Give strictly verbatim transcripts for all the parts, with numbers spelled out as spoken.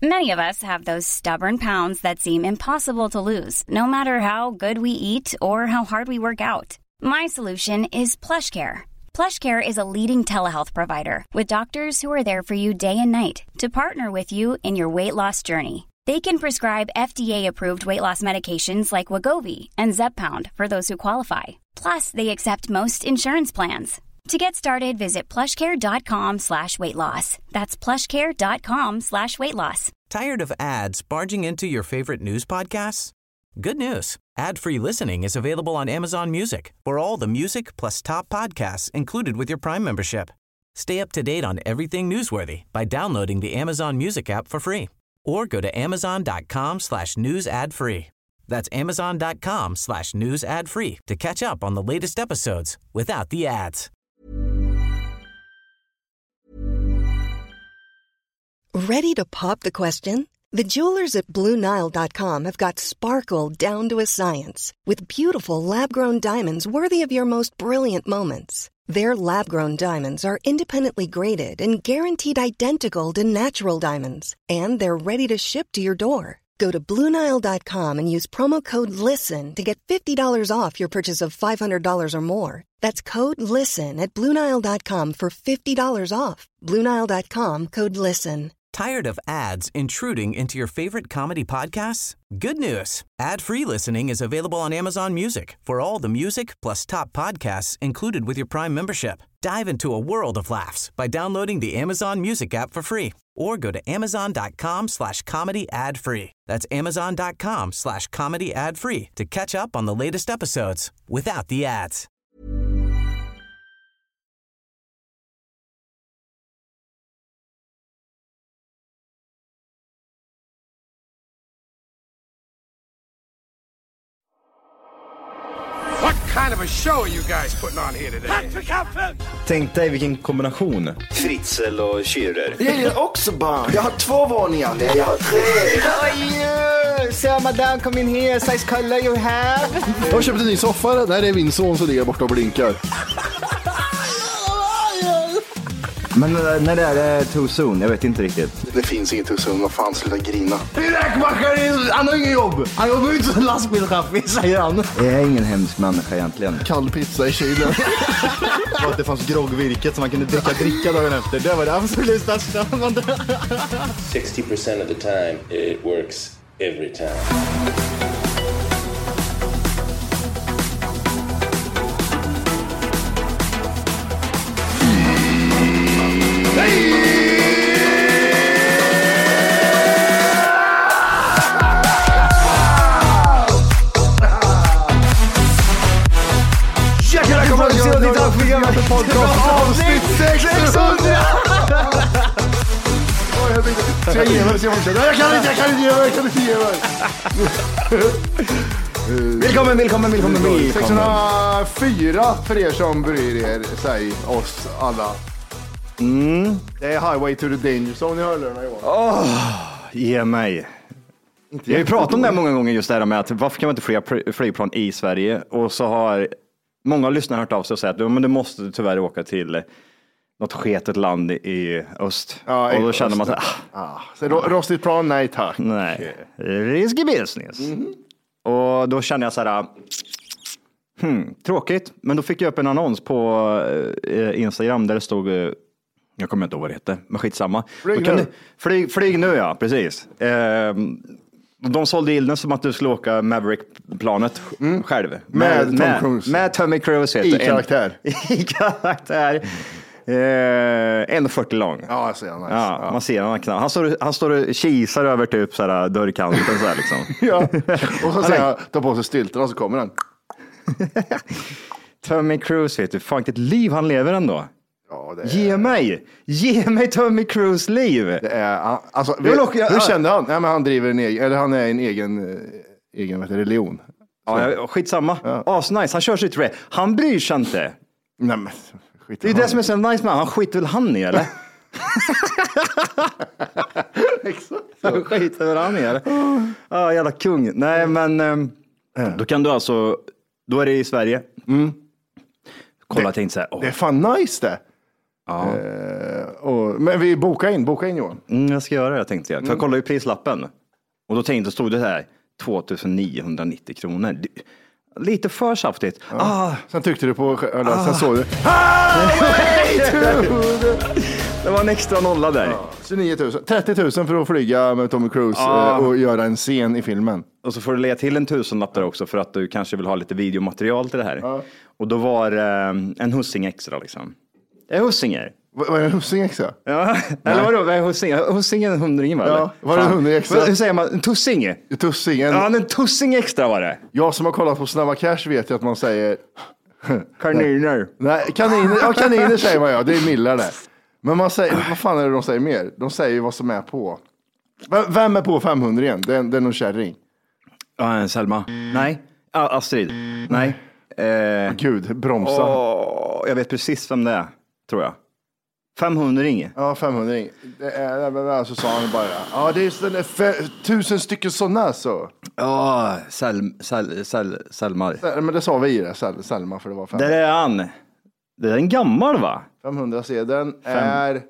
Many of us have those stubborn pounds that seem impossible to lose, no matter how good we eat or how hard we work out. My solution is PlushCare. PlushCare is a leading telehealth provider with doctors who are there for you day and night to partner with you in your weight loss journey. They can prescribe F D A-approved weight loss medications like Wegovy and Zepbound for those who qualify. Plus, they accept most insurance plans. To get started, visit plushcare.com slash weight loss. That's plushcare.com slash weight loss. Tired of ads barging into your favorite news podcasts? Good news. Ad-free listening is available on Amazon Music for all the music plus top podcasts included with your Prime membership. Stay up to date on everything newsworthy by downloading the Amazon Music app for free or go to amazon.com slash news ad free. That's amazon.com slash news ad free to catch up on the latest episodes without the ads. Ready to pop the question? The jewelers at Blue Nile dot com have got sparkle down to a science with beautiful lab-grown diamonds worthy of your most brilliant moments. Their lab-grown diamonds are independently graded and guaranteed identical to natural diamonds, and they're ready to ship to your door. Go to Blue Nile dot com and use promo code LISTEN to get fifty dollars off your purchase of five hundred dollars or more. That's code LISTEN at Blue Nile dot com for fifty dollars off. Blue Nile dot com, code LISTEN. Tired of ads intruding into your favorite comedy podcasts? Good news. Ad-free listening is available on Amazon Music for all the music plus top podcasts included with your Prime membership. Dive into a world of laughs by downloading the Amazon Music app for free or go to amazon.com slash comedy ad free. That's amazon.com slash comedy ad free to catch up on the latest episodes without the ads. What kind of a show are you guys putting on here today? Tack för kaffen! Tänk dig vilken kombination. Fritzl och Schürrer. Jag gillar också barn. Jag har två våningar. Nej, jag har tre. Oj, so madame, come in here. Size color you have. Jag har köpt en ny soffa. Där är min son som ligger borta och blinkar. Men när det är too soon, jag vet inte riktigt. Det finns inget too soon, vad fan, sluta grina. Räkmackare, han har ingen jobb. Han jobbar ut som lastbilschaffis, säger han. Jag är ingen hemsk människa egentligen. Kall pizza i kylen. Och att det fanns groggvirket som man kunde dricka dricka dagen efter. Det var det absolut största. sixty percent of the time it works every time. Avsnitt sexhundra! Ska jag ge mig? Jag kan inte, jag kan inte ge mig, jag kan inte ge mig. Välkommen, välkommen, välkommen, välkommen. sexhundrafyra för er som bryr er, säg oss alla. Mm. Det är Highway to the Danger Zone i hörlurarna, Johan. Åh, ge mig. Jag har ju pratat om det många gånger, just det här med att varför kan man inte flyga flygplan i Sverige? Och så har många lyssnare hört av sig och sagt att men du måste tyvärr åka till något sketet land i öst. Ja, och då känner man så här, ah, så rostigt plan, nej tack. Nej, risky business. Mm-hmm. Och då känner jag så här, hmm, tråkigt. Men då fick jag upp en annons på eh, Instagram där det stod, eh, jag kommer inte ihåg vad det hette, men skitsamma. Flyg nu. nu. Flyg, flyg nu, ja, precis. Eh, de sålde in den som att du skulle åka Maverick-planet mm. själv. Med, med Tom med, Cruise. Med Tommy Cruise. I karaktär. En, I karaktär. Eh, en fyrtio lång. Ja, jag ser han. Nice. Ja, ja. Man ser han knappt. Han står, han står och kisar över typ så här dörrkanten så här liksom. Ja. Och så säger jag, ta på sig stylten och så kommer han. Tommy Cruise, vet du, fan vilket liv han lever ändå. Ja, det är... Ge mig, ge mig Tommy Cruise liv. Det är, alltså, vet, åka, hur kände han? Nej, men han driver en egen, eller han är en egen, egen vet du, religion. Så. Ja, skitsamma. Ja. As nice, han kör sitt race. Han bryr sig inte. Nej, men skit. Det är det som är så nice med han. Skiter väl han i, eller? Exakt. Han skiter väl han i, eller? Ja, ah, jävla kung. Nej, men um, mm. då kan du alltså, då är det i Sverige. Mm. Kolla, det, tänkte så här. Oh. Det är fan nice det. Ja. Uh, och, men vi bokar in, boka in Johan. Mm, jag ska göra det tänkte jag. För jag kollade ju prislappen. Och då tänkte jag, stod det här tvåtusen-niohundranittio kronor. Lite för saftigt. Ja. Ah. Sen tyckte du på, eller ah. sen såg du. Det var en extra nolla där. Ja, tjugonio tusen. trettio tusen för att flyga med Tommy Cruise ah. och göra en scen i filmen. Och så får du lägga till en tusenlapp där också för att du kanske vill ha lite videomaterial till det här. Ah. Och då var det en hussing extra liksom. Det är hussinger. Var det en hussing extra? Ja, eller vadå? Vad är hussing? Hussing är en hundring va? Ja, var det en hundring extra? Hur säger man? En tussing? En tussing. En... Ja, en tussing extra var det. Jag som har kollat på Snabba Cash vet ju att man säger... Kaniner. Nej, kaniner, ja, kaniner säger man ja. Det är millar det. Men man säger, vad fan är det de säger mer? De säger ju vad som är på. Vem är på femhundra igen? Det är, det är någon kärring. Ja, en Selma. Nej. Ah, Astrid. Nej. Eh... Gud, bromsa. Oh, jag vet precis vem det är, tror jag. femhundra ringe. Ja, femhundra ringe. Det är, så sa han bara, ja det är sådana, tusen stycken sådana så. Ja, oh, Sel, Sel, Sel, Selmar. Men det sa vi i det, Sel, Selma, för det var fem. Där är han. Det är en gammal va? femhundra-sedeln är...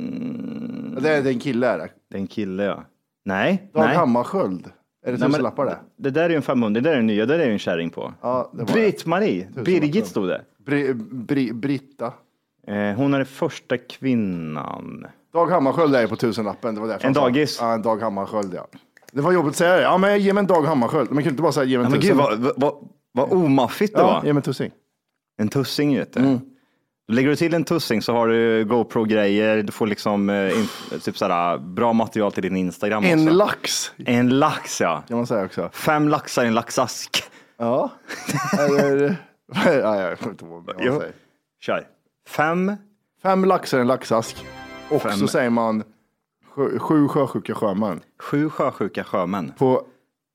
Mm. Det är en kille är det. Det är en kille ja. Nej. Dag nej. Hammarskjöld. Är det tusenlappar det? Det där är ju en femhundra, det där är en nya, det där är ju en kärring på. Ja, Britt-Marie. Birgit stod det. Bri, Bri, Britta. Eh, hon är den första kvinnan. Dag Hammarskjöld är på tusenlappen. Det var en dagis? Ja, en Dag Hammarskjöld, ja. Det var jobbigt att säga det. Ja, men ge mig en Dag Hammarskjöld. Man kan inte bara säga ge mig en ja, tusen. Men gud, vad, vad, vad omaffigt det ja, var. ge mig en tussing. En tussing, vet du. Mm. Lägger du till en tussing så har du GoPro-grejer. Du får liksom eh, in, typ sådär, bra material till din Instagram. En också. lax. En lax, ja. Kan man säga också. Fem laxar i en laxask. Ja. Eller... ja, jag vet inte vad man säger. Kör. Fem. Fem laxar i en laxask. Och Fem. så säger man sju, sju sjösjuka sjömän. Sju sjösjuka sjömän. På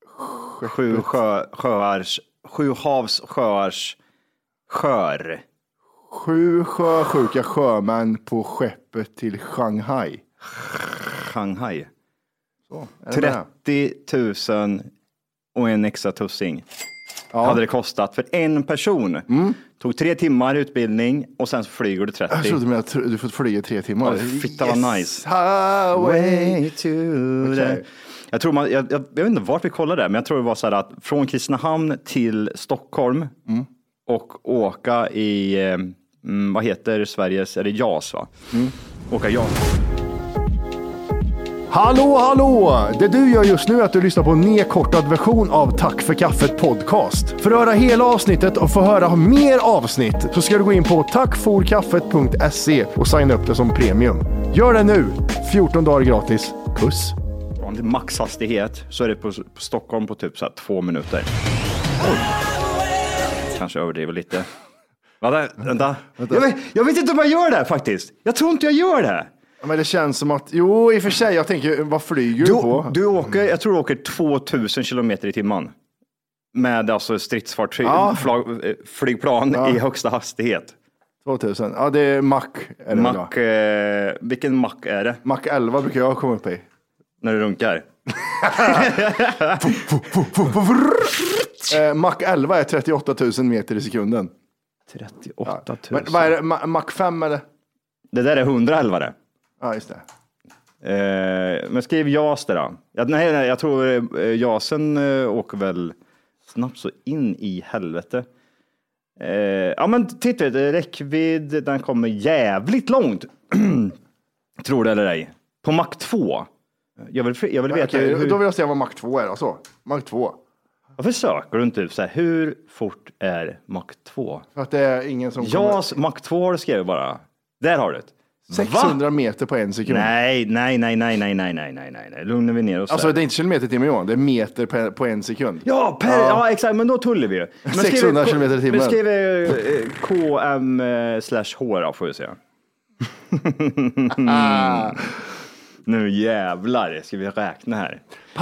sju sjö, sjöars, sju havs sjöars skör. Sju sjösjuka sjömän på skeppet till Shanghai. Shanghai. Så, trettio tusen och en extra tussing. Ja. Hade det kostat för en person. Mm. Tog tre timmar utbildning och sen så flyger du trettio. Jag trodde att du fått flyga tre timmar. Ja, fitta yes. var nice. Highway to okay. Jag tror man, jag, jag, jag vet inte vart vi kollade det, men jag tror det var så här att från Kristinehamn till Stockholm mm. och åka i, mm, vad heter Sveriges, är det J A S va? Mm. Åka J A S. Hallå, hallå! Det du gör just nu är att du lyssnar på en nedkortad version av Tack för kaffet podcast. För att höra hela avsnittet och få höra mer avsnitt så ska du gå in på tackforkaffet punkt se och signa upp det som premium. Gör det nu! fjorton dagar gratis. Puss! Om det är maxhastighet så är det på, på Stockholm på typ så här två minuter. Oj. Kanske överdriver lite. Vänta, vänta. vänta. Jag, vet, jag vet inte om jag gör det faktiskt. Jag tror inte jag gör det. Men det känns som att, jo i och för sig, jag tänker, vad flyger du, du på? Du åker, jag tror du åker tvåtusen kilometer i timman. Med alltså stridsfartyg, ja. flag, flygplan ja. i högsta hastighet. tvåtusen, ja det är Mach. Är det Mach eh, vilken Mach är det? Mach elva brukar jag komma upp i. När du runkar. eh, Mach elva är trettioåtta tusen meter i sekunden. trettioåtta tusen. Ja. Men vad är det, Mach fem eller? Det där är hundraelva det. Ja, just det. Eh, men skriv J A S där då. Jag, nej, nej, jag tror eh, Jasen eh, åker väl snabbt så in i helvete. Eh, ja, men titta, räckvidd, den kommer jävligt långt. Tror det eller ej. På Mach två. Jag vill, jag vill veta okay, hur... Då vill jag se vad Mach två är. Alltså. Mach två. Varför söker du inte så här, hur fort är Mach två? För att det är ingen som kommer... Ja, Mach två har du skrivit bara. Där har du det. sexhundra Va? meter på en sekund. Nej, nej, nej, nej, nej, nej, nej, nej, nej. Lugnar vi ner oss. Alltså där. det är inte kilometer i timmen, Johan. Det är meter på, på en sekund. Ja, per, ja. ja, exakt. Men då tullar vi ju. sexhundra kilometer i timmen. Men skriver eh, K M slash H då, får vi se. Nu jävlar ska vi räkna här.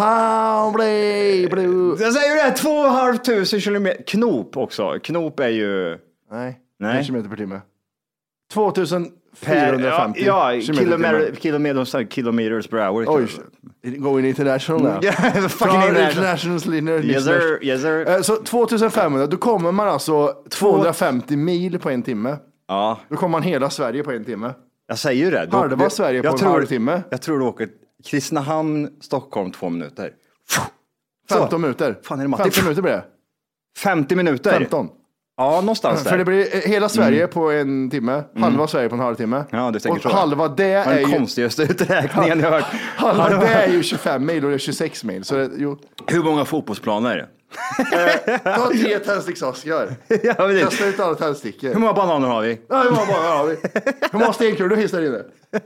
Jag säger det, två och en halv tusen kilometer. Knop också. Knop är ju... Nej, Nej. en kilometer per timme. tvåtusen fyrahundrafemtio ja, ja, kilometer, kilometer, kilometers per hour. Oj, going international now. Yeah, fucking international. Yes sir, yes sir. Så tjugofemhundra, då kommer man alltså tvåhundrafemtio mil på en timme. Ja. Då kommer man hela Sverige på en timme. Jag säger ju det. Du, Halva Sverige på jag en tror, halvtimme. Jag tror du åker Kristinehamn, Stockholm två minuter. femton minuter. Fan, är det femton minuter blir det. femtio minuter? femton. Ja, någonstans där. För det blir hela Sverige mm. på en timme, halva mm. Sverige på en halvtimme. Ja, du tänker och så. Halva det är den ju... konstigaste uträkningen jag hört. Halva det är ju tjugofem mil och det är tjugosex mil. Så det, jo. Hur många fotbollsplaner? eh, ta tre tändsticksaskar. Ja, kasta ut alla tändstickor. Hur många bananer har vi? Ja, hur många bananer har vi? Hur många stenkulor finns där inne?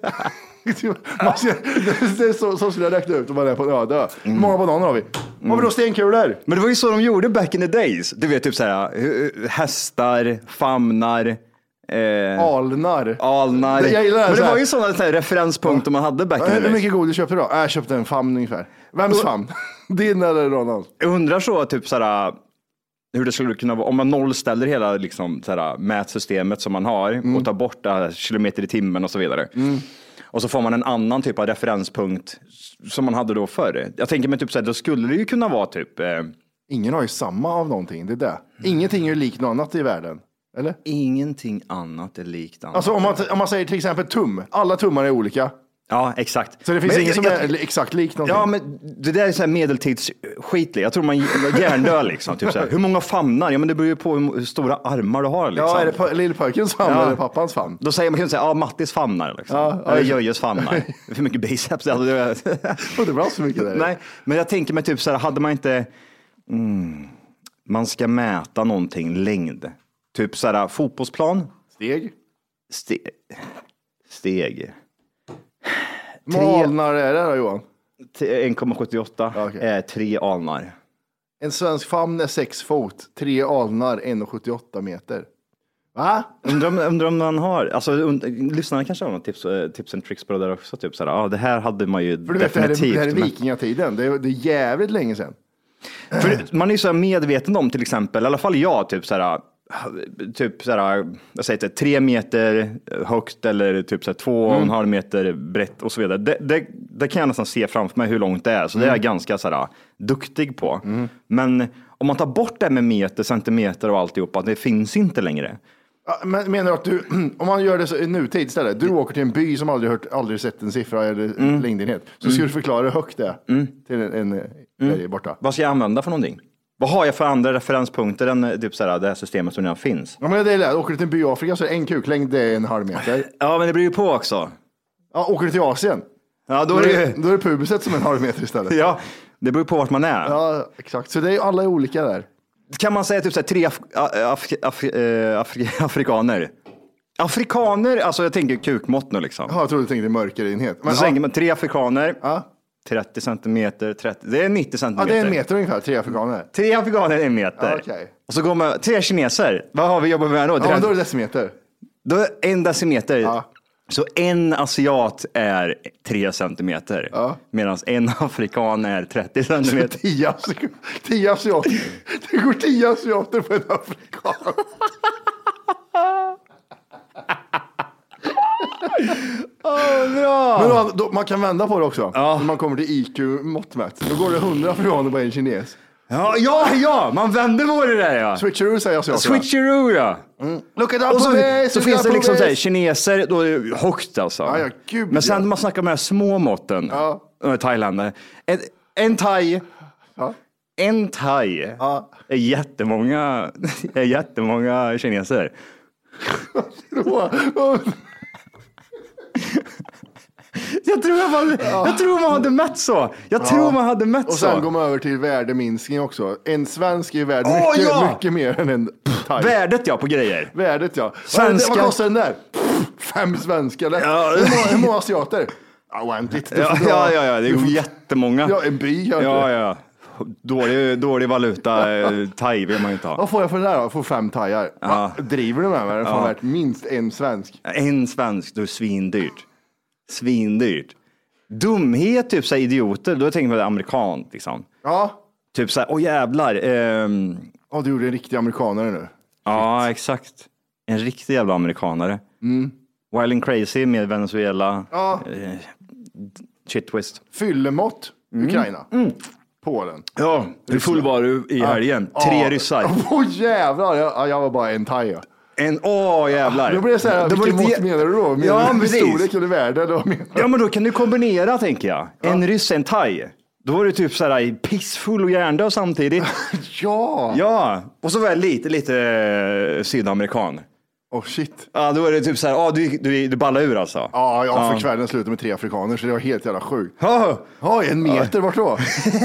Det är så, så skulle jag räkna ut om man är på en öde. Hur många bananer har vi? Mm. Har vi då stenkulor? Men det var ju så de gjorde back in the days. Du vet, typ såhär, hästar, famnar, eh, alnar. alnar. Det, jag gillar det. Men det var ju sådana så referenspunkter man hade back in the days. Hur mycket godis köpte du då? Jag köpte en famn ungefär. Vems famn? Din eller någon? Jag undrar så, typ såhär, hur det skulle kunna vara om man nollställer hela liksom, såhär, mätsystemet som man har mm. och tar bort det här kilometer i timmen och så vidare. Mm. Och så får man en annan typ av referenspunkt som man hade då förr. Jag tänker mig typ så här, då skulle det ju kunna vara typ... Eh... Ingen har ju samma av någonting, det är det. Ingenting är likt något annat i världen, eller? Ingenting annat är likt annat. Alltså om man, om man säger till exempel tum, alla tummar är olika. Ja, exakt. Så det finns men, ingen som jag, är exakt lik någonting. Ja, men det där är så här medeltidsskit. Jag tror man hjärndör liksom. Typ så här. Hur många famnar? Ja, men det beror ju på hur stora armar du har. Liksom. Ja, är det pa- lillpojkens famn ja. eller pappans famn? Då säger man kan säga, ja, Mattis famnar. Liksom. Ja, ja, Jöjes famnar. Hur mycket biceps det hade. Det var så mycket där. Nej, men jag tänker mig typ så här, hade man inte... Mm, man ska mäta någonting, längd. Typ så här, fotbollsplan. Steg. Steg. Steg. Tre alnar är det då, Johan? en komma sjuttioåtta okay. är tre alnar. En svensk famn är sex fot. Tre alnar, en komma sjuttioåtta meter. Va? Undrar om, undrar om man har, alltså und, lyssnarna kanske har några tips, tips and tricks på det där också. Typ såhär, ja det här hade man ju för definitivt. Vet, det här är, det här är vikingatiden, det är, det är jävligt länge sedan. För man är ju så medveten om till exempel, i alla fall jag, typ såhär, typ såhär, jag säger inte, tre meter högt eller typ såhär två och en halv meter brett och så vidare. Det, det, det kan jag nästan se framför mig hur långt det är, så mm. det är jag ganska såhär duktig på. Mm. Men om man tar bort det med meter, centimeter och alltihopa, det finns inte längre. Men menar du att du, om man gör det så, i nutid istället, du åker till en by som aldrig hört, aldrig sett en siffra eller mm. längdenhet, så mm. ska du förklara hur högt det är mm. till en, en mm. borta. Vad ska jag använda för någonting? Vad har jag för andra referenspunkter än typ såhär, det här systemet som redan finns? Ja, men det är det. Åker du till en by i Afrika så är en kuklängd det är en halv meter. Ja, men det beror ju på också. Ja, åker du till Asien? Ja, då är det ju... Då är det pubiset som en halv meter istället. Ja, det beror på vart man är. Ja, exakt. Så det är ju alla olika där. Kan man säga typ såhär, tre af- af- af- af- af- afrikaner? Afrikaner, alltså jag tänker kukmått nu liksom. Ja, jag tror du tänkte mörkerenhet. Men så tänker man tre afrikaner. Ja. trettio centimeter, trettio, det är nittio centimeter. Ja, det är en meter ungefär, tre afrikaner. Tre afrikaner är en meter. Ja, okay. Och så går man, tre kineser. Vad har vi jobbat med då? Ja, men då är det decimeter. Då är en decimeter. Ja. Så en asiat är tre centimeter. Ja. Medan en afrikan är trettio centimeter. tio, tio asiater. Det går tio asiater på en afrikan. Oh, bra. Men då, då, man kan vända på det också. Ja. När man kommer till I Q-måttmätt. Då går det hundra afrikaner på en kines. Ja, ja, ja, man vänder på det där, ja. Switcheroo säger jag så. Switcheroo, ja. Mm. Look at och så, base, så finns det liksom så här, kineser, då är det högt alltså. Ja, ja, gud, men sen ja. man snackar med små måtten, ja. Thailändare. En, en thai, ja. en thai ja. är jättemånga, är jättemånga kineser. Jag tror, jag, var, ja. jag tror man hade mätt så. Jag ja. tror man hade mätt så. Och sen så. Går man över till värdeminskning också. En svensk är värd oh, mycket, ja. mycket mer än en thai. Värdet ja, på grejer. Värdet ja. Svenska... Vad kostar den där? Fem svenska. Eller? Ja. Hur, många, hur många asiater? Oändligt. Ja, ja, ja, ja, det är ju jättemånga. Ja, en by kanske. Ja, ja. Dålig, dålig valuta, thai vill man ju inte ha. Vad får jag för det där då? Jag får fem thaiar. Ja. Driver du med mig? Det får ja. värt minst en svensk. En svensk, då är svindyrt. Svindyrt. Dumhet, typ så här idioter. Då tänker man det amerikan liksom. Ja. Typ så här, åh jävlar. Ehm... Ja, du gjorde en riktig amerikanare nu. Ja, Shit. exakt. En riktig jävla amerikanare. Mm. Wild and Crazy med Venezuela. Ja. Eh, shit twist. Fyllemått, mm. Ukraina. Mm. Polen. Ja, det är full varu i helgen. Ja. Tre ja. ryssar. Åh oh, jävlar, jag, jag var bara en thai. En, åh jävlar. Då blir det så här, det vilken var mått menar du då? Menar ja, du precis. storlek eller värde? Då menar... Ja, men då kan du kombinera, tänker jag. En ryss, en thai. Då var det typ så här pissfull och hjärndöd samtidigt. Ja. Ja, och så var jag lite, lite eh, sydamerikan. Oh shit. Ja, då var det typ så här, ja, du, du, du ballar ur alltså. Ja, ja, för Ja. kvällen slutade med tre afrikaner så det var helt jävla sjukt. Ja. Ja, en meter, vart då?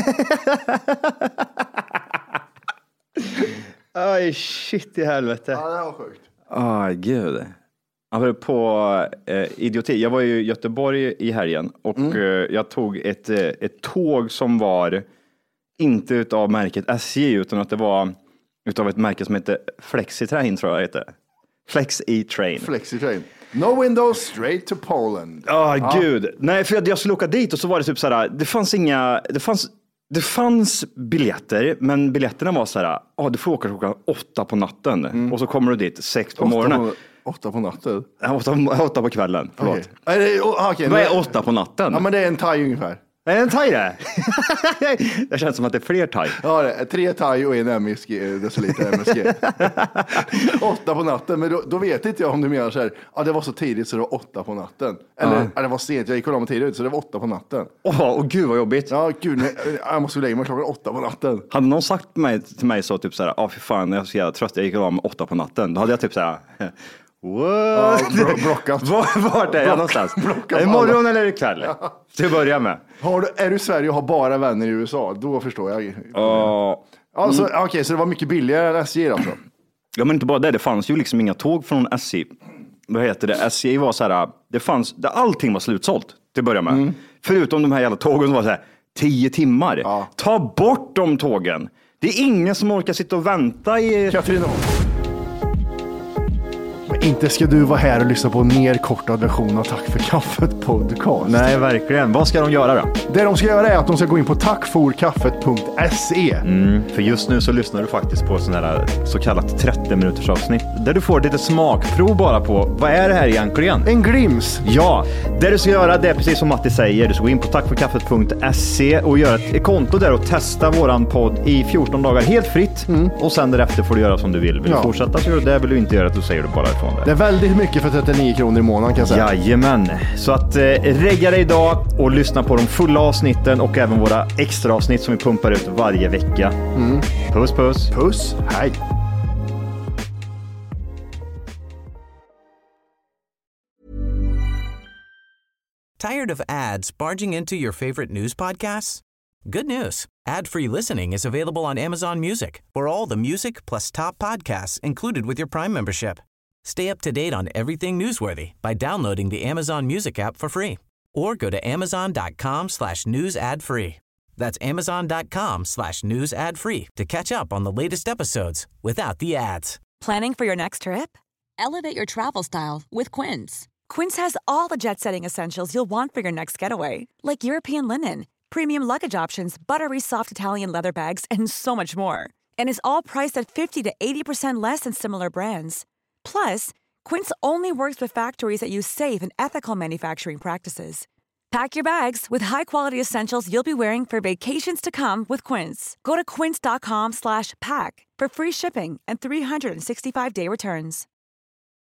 Aj, shit i helvete. Ja, det var sjukt. Aj, gud. Jag var på eh, idioti. Jag var i Göteborg i helgen och Mm. eh, jag tog ett, eh, ett tåg som var inte utav märket S J utan att det var utav ett märke som heter Flexitrain, tror jag det heter. Flexi-train. Flexitrain. No windows, straight to Poland. Oh, ja, gud. Nej, för jag, jag skulle åka dit och så var det typ så här, det fanns inga, det fanns, det fanns biljetter, men biljetterna var så här, oh, du får åka klockan åtta på natten mm. och så kommer du dit sex på åtta morgonen. På, åtta på natten? Åtta, åtta på kvällen, förlåt. Okay. Är det, oh, okay, Vad är åtta på natten? Ja, men det är en thai ungefär. Är det en thai det? Det känns som att det är fler thai. Ja, det är tre thai och en M S G, deciliter M S G. Åtta på natten, men då, då vet inte jag om du menar så här, ja det var så tidigt så det var åtta på natten. Eller, ja. Ja, det var sent, jag gick och la mig tidigt så det var åtta på natten. Åh, oh, oh, gud vad jobbigt. Ja, gud, nej, jag måste lägga mig klockan åtta på natten. Hade någon sagt mig, till mig så typ så här, ja oh, för fan, jag är så jävla trött, jag gick och la mig åtta på natten. Då hade jag typ så här, what? Ja, bro- blockat. Var, vart är jag någonstans? Imorgon eller ikväll? Ja. Till att börja med. Har du, är du i Sverige och har bara vänner i U S A, då förstår jag. Uh, alltså, mm. Okej, okay, så det var mycket billigare än S J alltså? Ja, men inte bara det. Det fanns ju liksom inga tåg från S J. Vad heter det? S J var så här, det fanns, det, allting var slutsålt till att börja med. Mm. Förutom de här jävla tågen som var så här, tio timmar. Ja. Ta bort de tågen. Det är ingen som orkar sitta och vänta i... Katarina. Inte ska du vara här och lyssna på en nerkortad version av Tack för kaffet podcast. Nej, verkligen. Vad ska de göra då? Det de ska göra är att de ska gå in på tackforkaffet punkt se. Mm, för just nu så lyssnar du faktiskt på sån här så kallat trettio minuters avsnitt där du får lite smakprov bara på vad är det här egentligen? En glims. Ja, det du ska göra det är precis som Matti säger. Du ska gå in på tackforkaffet punkt se och göra ett konto där och testa våran podd i fjorton dagar helt fritt. Mm. Och sen därefter får du göra som du vill. Vill ja. du fortsätta så gör du det, vill du inte göra det, då säger du bara ifrån. Det är väldigt mycket för trettionio kronor i månaden kan jag säga. Jajamän. Så att eh, regga dig idag och lyssna på de fulla avsnitten och även våra extra avsnitt som vi pumpar ut varje vecka. Mm. Puss, puss. Puss. Hej. Tired of ads barging into your favorite news podcasts? Good news. Ad-free listening is available on Amazon Music for all the music plus top podcasts included with your Prime membership. Stay up to date on everything newsworthy by downloading the Amazon Music app for free or go to amazon.com slash news ad free. That's amazon.com slash news ad free to catch up on the latest episodes without the ads. Planning for your next trip? Elevate your travel style with Quince. Quince has all the jet-setting essentials you'll want for your next getaway, like European linen, premium luggage options, buttery soft Italian leather bags, and so much more. And is all priced at fifty to eighty percent less than similar brands. Plus, Quince only works with factories that use safe and ethical manufacturing practices. Pack your bags with high-quality essentials you'll be wearing for vacations to come with Quince. Go to quince.com slash pack for free shipping and three sixty-five day returns.